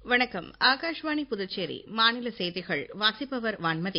வணக்கம். ஆகாஷ்வாணி புதுச்சேரி மாநில செய்திகள் வாசிப்பவர் வான்மதி.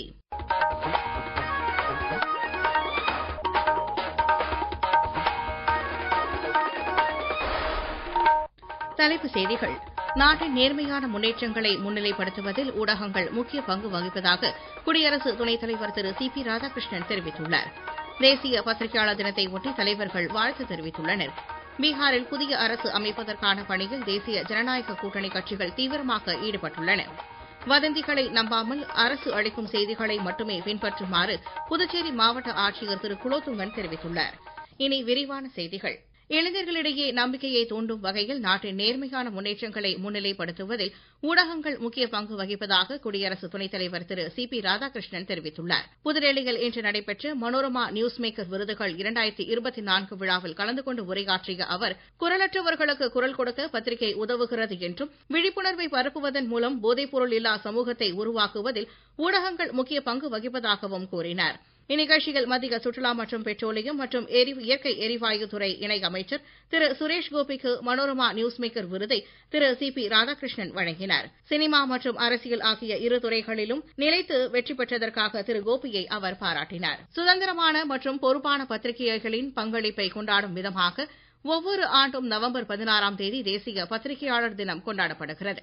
தலைப்புச் செய்திகள். நாட்டின் நேர்மையான முன்னேற்றங்களை முன்னிலைப்படுத்துவதில் ஊடகங்கள் முக்கிய பங்கு வகிப்பதாக குடியரசு துணைத் தலைவர் திரு சி. பி. ராதாகிருஷ்ணன் தெரிவித்துள்ளார். தேசிய பத்திரிகையாளர் தினத்தை ஒட்டி தலைவர்கள் வாழ்த்து தெரிவித்துள்ளனர். பீகாரில் புதிய அரசு அமைப்பதற்கான பணியில் தேசிய ஜனநாயக கூட்டணி கட்சிகள் தீவிரமாக ஈடுபட்டுள்ளன. வதந்திகளை நம்பாமல் அரசு அளிக்கும் செய்திகளை மட்டுமே பின்பற்றுமாறு புதுச்சேரி மாவட்ட ஆட்சியர் திரு குலோத்துங்கன் தெரிவித்துள்ளார். இனி விரிவான செய்திகள். இளைஞர்களிடையே நம்பிக்கையை தூண்டும் வகையில் நாட்டின் நேர்மையான முன்னேற்றங்களை முன்னிலைப்படுத்துவதில் ஊடகங்கள் முக்கிய பங்கு வகிப்பதாக குடியரசு துணைத் தலைவர் திரு சி. பி. ராதாகிருஷ்ணன் தெரிவித்துள்ளார். புதுடெல்லியில் இன்று நடைபெற்ற மனோரமா நியூஸ் மேக்கர் விருதுகள் 2024 விழாவில் கலந்து கொண்டு உரையாற்றிய அவர், குரலற்றவர்களுக்கு குரல் கொடுக்க பத்திரிகை உதவுகிறது என்றும், விழிப்புணர்வை பரப்புவதன் மூலம் போதைப்பொருள் இல்லா சமூகத்தை உருவாக்குவதில் ஊடகங்கள் முக்கிய பங்கு வகிப்பதாகவும் கூறினார். இந்நிகழ்ச்சியில் மத்திய சுற்றுலா மற்றும் பெட்ரோலியம் மற்றும் இயற்கை எரிவாயு துறை இணை அமைச்சர் திரு சுரேஷ் கோபிக்கு மனோரமா நியூஸ் மேக்கர் விருதை திரு சி. பி. ராதாகிருஷ்ணன் வழங்கினார். சினிமா மற்றும் அரசியல் ஆகிய இரு துறைகளிலும் நிலைத்து வெற்றி பெற்றதற்காக திரு கோபியை அவர் பாராட்டினார். சுதந்திரமான மற்றும் பொறுப்பான பத்திரிகைகளின் பங்களிப்பை கொண்டாடும் விதமாக ஒவ்வொரு ஆண்டும் நவம்பர் 16ஆம் தேதி தேசிய பத்திரிகையாளர் தினம் கொண்டாடப்படுகிறது.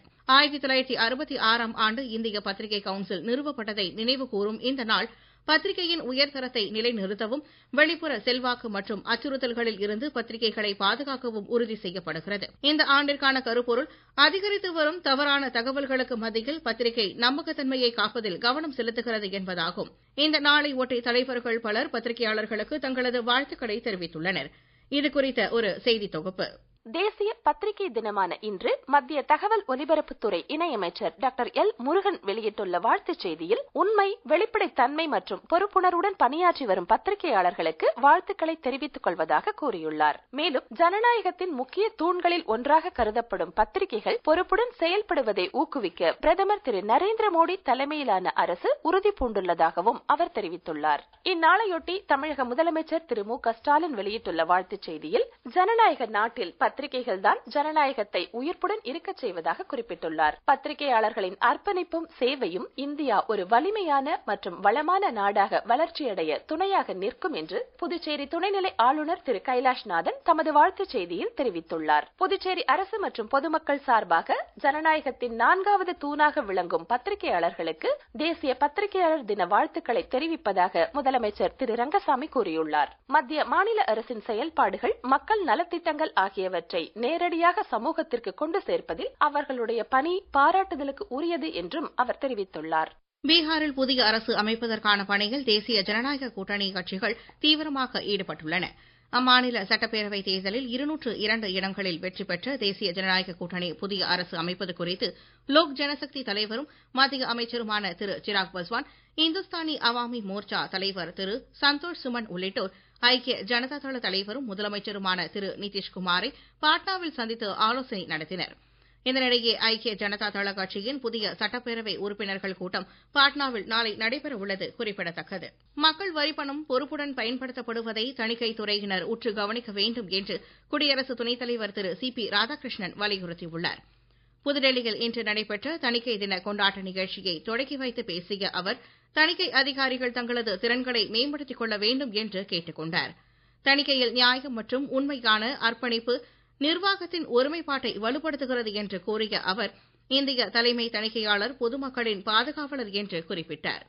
1966ஆம் ஆண்டு இந்திய பத்திரிகை கவுன்சில் நிறுவப்பட்டதை நினைவு கூறும் இந்த நாள் பத்திரிகையின் உயர்தரத்தை நிலைநிறுத்தவும், வெளிப்புற செல்வாக்கு மற்றும் அச்சுறுத்தல்களில் இருந்து பத்திரிகைகளை பாதுகாக்கவும் உறுதி செய்யப்படுகிறது. இந்த ஆண்டிற்கான கருப்பொருள் அதிகரித்து வரும் தவறான தகவல்களுக்கு மத்தியில் பத்திரிகை நம்பகத்தன்மையை காப்பதில் கவனம் செலுத்துகிறது என்பதாகும். இந்த நாளை ஒட்டி தலைவர்கள் பலர் பத்திரிகையாளர்களுக்கு தங்களது வாழ்த்துக்களை தெரிவித்துள்ளனர். இதுகுறித்த ஒரு செய்தி தொகுப்பு. தேசிய பத்திரிகை தினமான இன்று மத்திய தகவல் ஒலிபரப்புத்துறை இணையமைச்சர் டாக்டர் எல். முருகன் வெளியிட்டுள்ள வாழ்த்துச் செய்தியில், உண்மை, வெளிப்படைத்தன்மை மற்றும் பொறுப்புணர்வுடன் பணியாற்றி வரும் பத்திரிகையாளர்களுக்கு வாழ்த்துக்களை தெரிவித்துக் கொள்வதாக கூறியுள்ளார். மேலும் ஜனநாயகத்தின் முக்கிய தூண்களில் ஒன்றாக கருதப்படும் பத்திரிகைகள் பொறுப்புடன் செயல்படுவதை ஊக்குவிக்க பிரதமர் திரு நரேந்திர மோடி தலைமையிலான அரசு உறுதி பூண்டுள்ளதாகவும் அவர் தெரிவித்துள்ளார். இந்நாளையொட்டி தமிழக முதலமைச்சர் திரு மு க ஸ்டாலின் வெளியிட்டுள்ள வாழ்த்துச் செய்தியில், ஜனநாயக நாட்டில் பத்திரிகைகள் தான் ஜனநாயகத்தை உயிர்ப்புடன் இருக்கச் செய்வதாக குறிப்பிட்டுள்ளார். பத்திரிகையாளர்களின் அர்ப்பணிப்பும் சேவையும் இந்தியா ஒரு வலிமையான மற்றும் வளமான நாடாக வளர்ச்சியடைய துணையாக நிற்கும் என்று புதுச்சேரி துணைநிலை ஆளுநர் திரு கைலாஷ்நாதன் தமது வாழ்த்துச் செய்தியில் தெரிவித்துள்ளார். புதுச்சேரி அரசு மற்றும் பொதுமக்கள் சார்பாக ஜனநாயகத்தின் 4வது தூணாக விளங்கும் பத்திரிகையாளர்களுக்கு தேசிய பத்திரிகையாளர் தின வாழ்த்துக்களை தெரிவிப்பதாக முதலமைச்சர் திரு ரங்கசாமி கூறியுள்ளார். மத்திய மாநில அரசின் செயல்பாடுகள், மக்கள் நலத்திட்டங்கள் ஆகியவற்றை நேரடியாக சமூகத்திற்கு கொண்டு சேர்ப்பதில் அவர்களுடைய பணி பாராட்டுதலுக்கு உரியது என்றும் அவர் தெரிவித்துள்ளார். பீகாரில் புதிய அரசு அமைப்பதற்கான பணியில் தேசிய ஜனநாயக கூட்டணி கட்சிகள் தீவிரமாக ஈடுபட்டுள்ளன. அம்மாநில சட்டப்பேரவைத் தேர்தலில் 202 இடங்களில் வெற்றி பெற்ற தேசிய ஜனநாயக கூட்டணி புதிய அரசு அமைப்பது குறித்து லோக் ஜனசக்தி தலைவரும் மத்திய அமைச்சருமான திரு சிராக் பஸ்வான், இந்துஸ்தானி அவாமி மோர்ச்சா தலைவர் திரு சந்தோஷ் சுமன் உள்ளிட்டோர் ஐக்கிய ஜனதா தள தலைவரும் முதலமைச்சருமான திரு நிதிஷ்குமாரை பாட்னாவில் சந்தித்து ஆலோசனை நடத்தினர். இதனிடையே ஐக்கிய ஜனதா தள கட்சியின் புதிய சட்டப்பேரவை உறுப்பினர்கள் கூட்டம் பாட்னாவில் நாளை நடைபெறவுள்ளது குறிப்பிடத்தக்கது. மக்கள் வரிப்பணம் பொறுப்புடன் பயன்படுத்தப்படுவதை தணிக்கைத் துறையினர் உற்று கவனிக்க வேண்டும் என்று குடியரசு துணைத் தலைவர் திரு சி. பி. ராதாகிருஷ்ணன் வலியுறுத்தியுள்ளார். புதுடெல்லியில் இன்று நடைபெற்ற தணிக்கை தின கொண்டாட்ட நிகழ்ச்சியை தொடக்கி வைத்து பேசிய அவர், தணிக்கை அதிகாரிகள் தங்களது திறன்களை மேம்படுத்திக் கொள்ள வேண்டும் என்று கேட்டுக் கொண்டார். தணிக்கையில் நியாயம் மற்றும் உண்மையான அர்ப்பணிப்பு நிர்வாகத்தின் ஒருமைப்பாட்டை வலுப்படுத்துகிறது என்று கூறிய அவர், இந்திய தலைமை தணிக்கையாளர் பொதுமக்களின் பாதுகாவலர் என்று குறிப்பிட்டார்.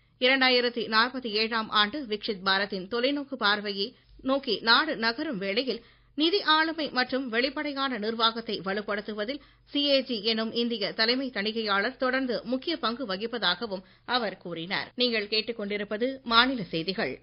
2047ஆம் ஆண்டு விக்ஷித் பாரத்தின் தொலைநோக்கு பார்வையை நோக்கி நாடு நகரும் வேளையில் நிதி ஆளுமை மற்றும் வெளிப்படையான நிர்வாகத்தை வலுப்படுத்துவதில் சிஏஜி எனும் இந்திய தலைமை தணிக்கையாளர் தொடர்ந்து முக்கிய பங்கு வகிப்பதாகவும் அவர் கூறினார். நீங்கள் கேட்டுக்கொண்டிருப்பது மாநில செய்திகள்.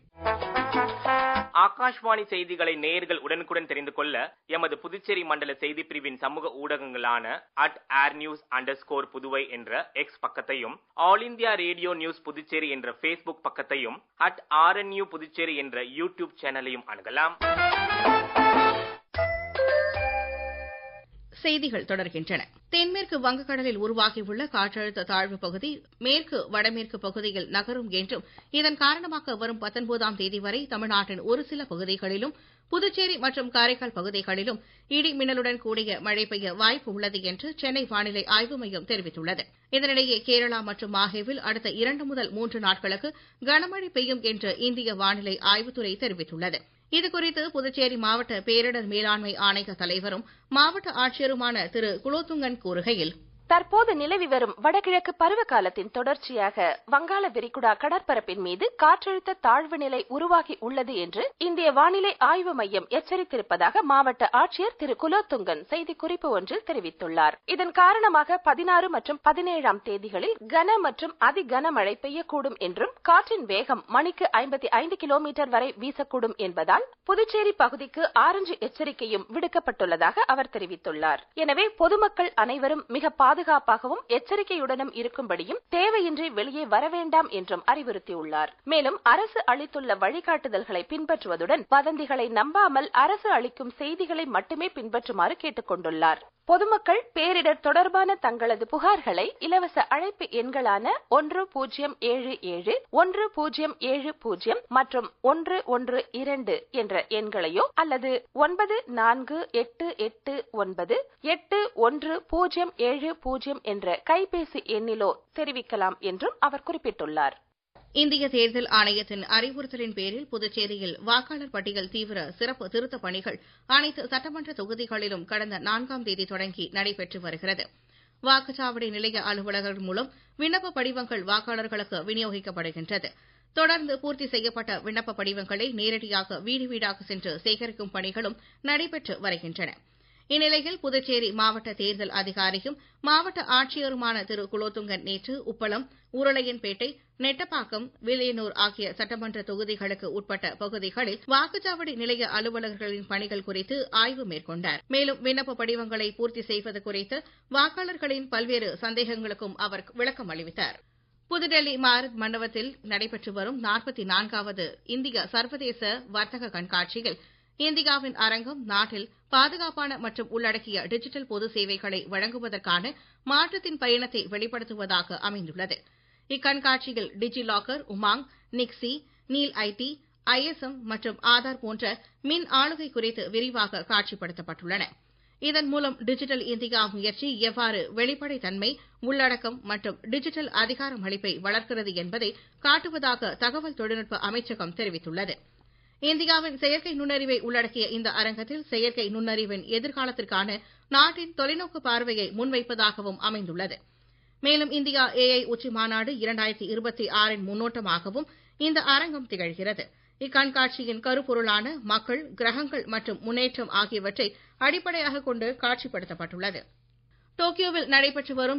ஆகாஷ்வாணி செய்திகளை நேயர்கள் உடனுக்குடன் தெரிந்து கொள்ள எமது புதுச்சேரி மண்டல செய்தி பிரிவின் சமூக ஊடகங்களான @airnews_புதுவை என்ற எக்ஸ் பக்கத்தையும், all India radio news Puducherry என்ற பேஸ்புக் பக்கத்தையும், @RNU புதுச்சேரி என்ற யூடியூப் சேனலையும் அணுகலாம். செய்திகள் தொடர்கின்றன. தென்மேற்கு வங்கக்கடலில் உருவாகியுள்ள காற்றழுத்த தாழ்வு பகுதி மேற்கு வடமேற்கு பகுதியில் நகரும் என்றும் இதன் காரணமாக வரும் 19ஆம் தேதி வரை தமிழ்நாட்டின் ஒரு சில பகுதிகளிலும் புதுச்சேரி மற்றும் காரைக்கால் பகுதிகளிலும் இடி மின்னலுடன் கூடிய மழை பெய்ய வாய்ப்பு உள்ளது என்று சென்னை வானிலை ஆய்வு மையம் தெரிவித்துள்ளது. இதனிடையே கேரளா மற்றும் மாஹேவில் அடுத்த 2 முதல் 3 நாட்களுக்கு கனமழை பெய்யும் என்று இந்திய வானிலை ஆய்வுத்துறை தெரிவித்துள்ளது. இதுகுறித்து புதுச்சேரி மாவட்ட பேரிடர் மேலாண்மை ஆணைய தலைவரும் மாவட்ட ஆட்சியருமான திரு குலோத்துங்கன் கூறுகையில், தற்போது நிலவி வரும் வடகிழக்கு பருவகாலத்தின் தொடர்ச்சியாக வங்காள விரிகுடா கடற்பரப்பின் மீது காற்றழுத்த தாழ்வு நிலை உருவாகி உள்ளது என்று இந்திய வானிலை ஆய்வு மையம் எச்சரித்திருப்பதாக மாவட்ட ஆட்சியர் திரு குலோத்துங்கன் செய்திக்குறிப்பு ஒன்றில் தெரிவித்துள்ளார். இதன் காரணமாக 16 மற்றும் 17ஆம் தேதிகளில் கன மற்றும் அதி கனமழை பெய்யக்கூடும் என்றும் காற்றின் வேகம் மணிக்கு 55 கிலோமீட்டர் வரை வீசக்கூடும் என்பதால் புதுச்சேரி பகுதிக்கு ஆரஞ்சு எச்சரிக்கையும் விடுக்கப்பட்டுள்ளதாக அவர் தெரிவித்துள்ளார். எனவே பொதுமக்கள் அனைவரும் மிக பாதுகாப்பாகவும் எச்சரிக்கையுடனும் இருக்கும்படியும் தேவையின்றி வெளியே வர வேண்டாம் என்றும் அறிவுறுத்தியுள்ளார். மேலும் அரசு அளித்துள்ள வழிகாட்டுதல்களை பின்பற்றுவதுடன் வதந்திகளை நம்பாமல் அரசு அளிக்கும் செய்திகளை மட்டுமே பின்பற்றுமாறு கேட்டுக் கொண்டுள்ளார். பொதுமக்கள் பேரிடர் தொடர்பான தங்களது புகார்களை இலவச அழைப்பு எண்களான 1077 1070 மற்றும் 112 என்ற எண்களையோ அல்லது 9488 8107 என்ற கைபேசி எண்ணிலோ தெரிவிக்கலாம் என்றும் அவர் குறிப்பிட்டுள்ளார். இந்திய தேர்தல் ஆணையத்தின் அறிவுறுத்தலின் பேரில் புதுச்சேரியில் வாக்காளர் பட்டியல் தீவிர சிறப்பு திருத்தப் பணிகள் அனைத்து சட்டமன்ற தொகுதிகளிலும் கடந்த 4ஆம் தேதி தொடங்கி நடைபெற்று வருகிறது. வாக்குச்சாவடி நிலைய அலுவலர்கள் மூலம் விண்ணப்ப படிவங்கள் வாக்காளர்களுக்கு விநியோகிக்கப்படுகின்றது. தொடர்ந்து பூர்த்தி செய்யப்பட்ட விண்ணப்ப படிவங்களை நேரடியாக வீடு வீடாக சென்று சேகரிக்கும் பணிகளும் நடைபெற்று வருகின்றன. இந்நிலையில் புதுச்சேரி மாவட்ட தேர்தல் அதிகாரியும் மாவட்ட ஆட்சியருமான திரு குலோத்துங்கன் நேற்று உப்பளம், உருளையன்பேட்டை, நெட்டப்பாக்கம், வில்லியனூர் ஆகிய சட்டமன்ற தொகுதிகளுக்கு உட்பட்ட பகுதிகளில் வாக்குச்சாவடி நிலைய அலுவலர்களின் பணிகள் குறித்து ஆய்வு மேற்கொண்டார். மேலும் விண்ணப்ப படிவங்களை பூர்த்தி செய்வது குறித்து வாக்காளர்களின் பல்வேறு சந்தேகங்களுக்கும் அவர் விளக்கம் அளித்தார். புதுடெல்லி பாரத் மண்டபத்தில் நடைபெற்று வரும் 44வது இந்திய சர்வதேச வர்த்தக கண்காட்சியில் இந்தியாவின் அரங்கம் நாட்டில் பாதுகாப்பான மற்றும் உள்ளடக்கிய டிஜிட்டல் பொது சேவைகளை வழங்குவதற்கான மாற்றத்தின் பயணத்தை வெளிப்படுத்துவதாக அமைந்துள்ளது. இக்கண்காட்சியில் டிஜி லாக்கர், உமாங், நிக்ஸி, நீல் ஐடி, ISM மற்றும் ஆதார் போன்ற மின் ஆளுகை குறித்து விரிவாக காட்சிப்படுத்தப்பட்டுள்ளன. இதன் மூலம் டிஜிட்டல் இந்தியா முயற்சி எவ்வாறு வெளிப்படைத்தன்மை, உள்ளடக்கம் மற்றும் டிஜிட்டல் அதிகாரமளிப்பை வளர்க்கிறது என்பதை காட்டுவதாக தகவல் தொழில்நுட்ப அமைச்சகம் தெரிவித்துள்ளது. இந்தியாவின் செயற்கை நுண்ணறிவை உள்ளடக்கிய இந்த அரங்கத்தில் செயற்கை நுண்ணறிவின் எதிர்காலத்திற்கான நாட்டின் தொலைநோக்கு பார்வையை முன்வைப்பதாகவும் அமைந்துள்ளது. மேலும் இந்தியா AI உச்சி மாநாடு 2026 முன்னோட்டமாகவும் இந்த அரங்கம் திகழ்கிறது. இக்கண்காட்சியின் கருப்பொருளான மக்கள், கிரகங்கள் மற்றும் முன்னேற்றம் ஆகியவற்றை அடிப்படையாக கொண்டு காட்சிப்படுத்தப்பட்டுள்ளது. டோக்கியோவில் நடைபெற்று வரும்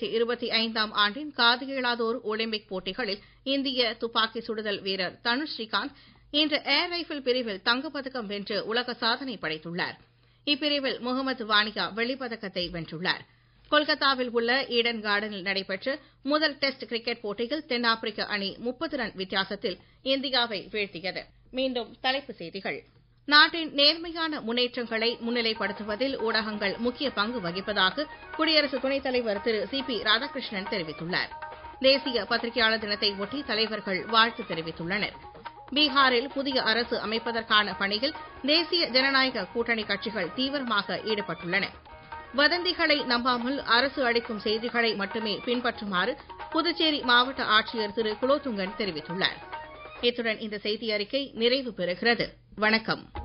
2025ஆம் ஆண்டின் காது கேளாதோர் ஒலிம்பிக் போட்டிகளில் இந்திய துப்பாக்கி சுடுதல் வீரர் தனுஷ் ஸ்ரீகாந்த் இன்று ஏர் ரைபிள் பிரிவில் தங்கப்பதக்கம் வென்று உலக சாதனை படைத்துள்ளார். இப்பிரிவில் முகமது வானியா வெள்ளிப்பதக்கத்தை வென்றுள்ளார். கொல்கத்தாவில் உள்ள ஈடன் கார்டனில் நடைபெற்ற முதல் டெஸ்ட் கிரிக்கெட் போட்டியில் தென்னாப்பிரிக்க அணி 30 ரன் வித்தியாசத்தில் இந்தியாவை வீழ்த்தியது. மீண்டும் தலைப்புச் செய்திகள். நாட்டின் நேர்மையான முன்னேற்றங்களை முன்னிலைப்படுத்துவதில் ஊடகங்கள் முக்கிய பங்கு வகிப்பதாக குடியரசு துணைத் தலைவர் திரு CP ராதாகிருஷ்ணன் தெரிவித்துள்ளார். தேசிய பத்திரிகையாளர் தினத்தை ஒட்டி தலைவர்கள் வாழ்த்து தெரிவித்துள்ளனர். பீகாரில் புதிய அரசு அமைப்பதற்கான பணியில் தேசிய ஜனநாயக கூட்டணி கட்சிகள் தீவிரமாக ஈடுபட்டுள்ளன. வதந்திகளை நம்பாமல் அரசு அளிக்கும் செய்திகளை மட்டுமே பின்பற்றுமாறு புதுச்சேரி மாவட்ட ஆட்சியர் திரு குலோத்துங்கன் தெரிவித்துள்ளார். இத்துடன் இந்த செய்தி அறிக்கை நிறைவு பெறுகிறது. வணக்கம்.